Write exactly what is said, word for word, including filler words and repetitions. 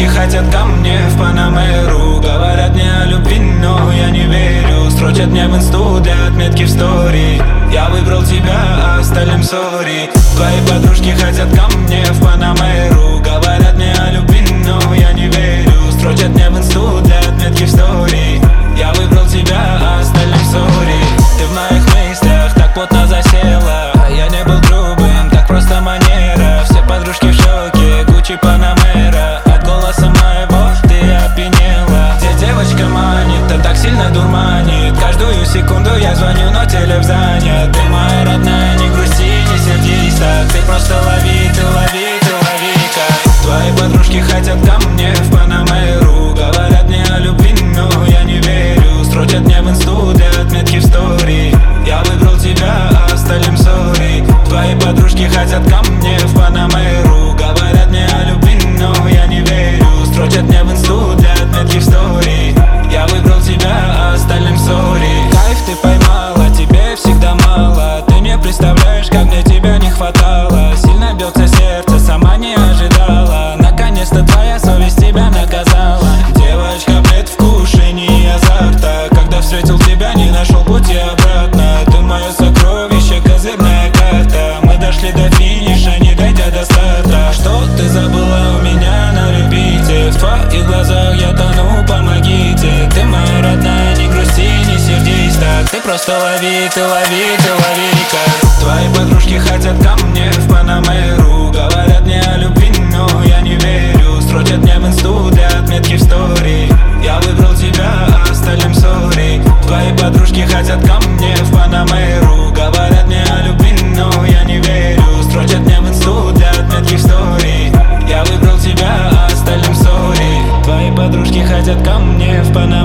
хотят ко мне в Панамеру. Говорят мне о любви, но я не верю. Строчат мне в инсту для отметки в стори. Я выбрал тебя, а остальным сори. Твои подружки хотят ко мне в Панамеру. Говорят мне о любви, но я не верю. Строчат мне в инсту для отметки в стори. Я выбрал тебя, а остальным сори. Ты в моих мыслях так плотно засела. А я не был грубым, так просто манера. Все подружки в шоке, Гуччи, Панамера. От голоса моего ты опьянела. Где девочка манит, да так сильно дурманит. Каждую секунду я звоню, но телефон занят. Ты моя родная, не грусти, не сердись так. Ты просто лови, ты лови, ты лови-ка. Твои подружки хотят ко мне в Панамеру. Говорят мне о любви, но я не верю. Строчат мне в инсту для отметки в стори. Я выбрал тебя, а остальным сори. Твои подружки хотят ко мне в Панамеру. Говорят мне о любви, но я не верю. Строчат мне в инсту для отметки в стори. Я выбрал тебя, а остальным сори. Кайф ты поймала, тебе всегда мало. Ты не представляешь, как мне тебя не хватало. Сильно бьется сердце, сама не ожидала. Наконец-то твоя совесть тебя наказала. Девочка, предвкушение азарта. Когда встретил тебя, не нашел пути обратно. Ты мое сокровище, козырная карта. Мы дошли до финиша, не дойдя до старта. Что ты забыла у меня на репите? В твоих глазах я тону, помогите. Ты моя родная, не грусти, не сердись так. Ты просто лови, ты лови, ты лови-ка. Твои подружки хотят ко мне в Панамеру. Говорят мне о любви, но я не верю. Строчат мне в инсту для отметки в стори. Я выбрал тебя, а остальным сори. Твои подружки хотят ко мне в Панамеру. Говорят мне о любви, но я не верю. Строчат мне в инсту для отметки в стори. Я выбрал тебя, а остальным сори. Твои подружки хотят ко мне в Панамеру.